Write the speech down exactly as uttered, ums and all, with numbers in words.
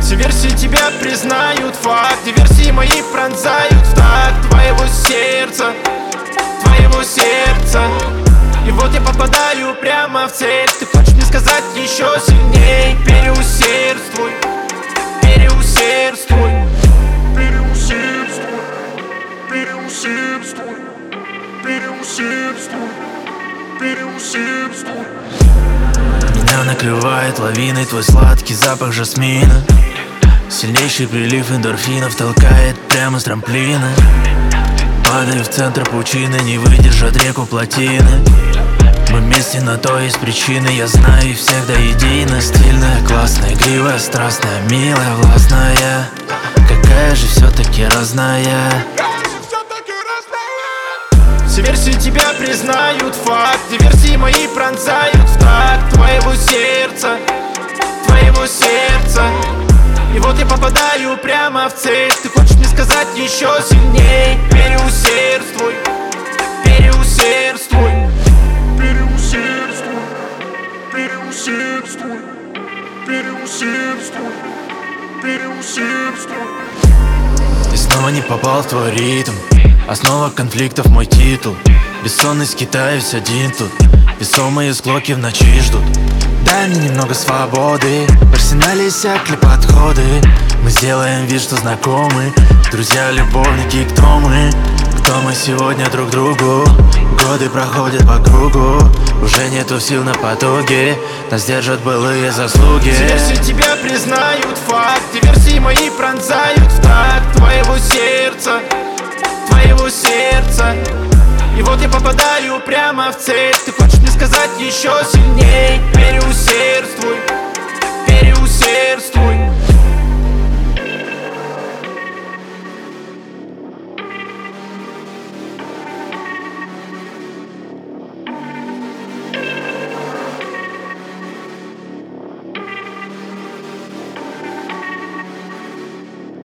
Все версии тебя признают факт, диверсии мои пронзают в такт твоего сердца, твоего сердца. И вот я попадаю прямо в цель. Ты хочешь мне сказать еще сильней? Переусердствуй, переусердствуй, переусердствуй, переусердствуй, переусердствуй, переусердствуй. Меня накрывает лавиной твой сладкий запах жасмина. Сильнейший прилив эндорфинов толкает прямо с трамплина. Падаю в центр пучины, не выдержат реку плотины. Мы вместе, на то есть причины, я знаю их всех до едино. Стильная, классная, игривая, страстная, милая, властная. Какая же все-таки разная. Все версии тебя признают факт, диверсии мои пронзают в такт твоего сердца, твоего сердца. И вот я попадаю прямо в цель. Ты хочешь мне сказать еще сильней? Переусердствуй, переусердствуй, переусердствуй, переусердствуй, переусердствуй, переусердствуй. И снова не попал в твой ритм. Основа конфликтов мой титул. Бессонный скитаюсь один тут. Весомые склоки в ночи ждут. Дай мне немного свободы. В арсенале иссякли подходы. Мы сделаем вид, что знакомы. Друзья, любовники, кто мы? Кто мы сегодня друг другу? Годы проходят по кругу. Уже нету сил на потуге. Нас держат былые заслуги. Все версии тебя признают факт, диверсии мои пронзают в такт твоего сердца, твоего сердца. И вот я попадаю прямо в цель. Ты хочешь мне сказать еще сильней? Переусердствуй,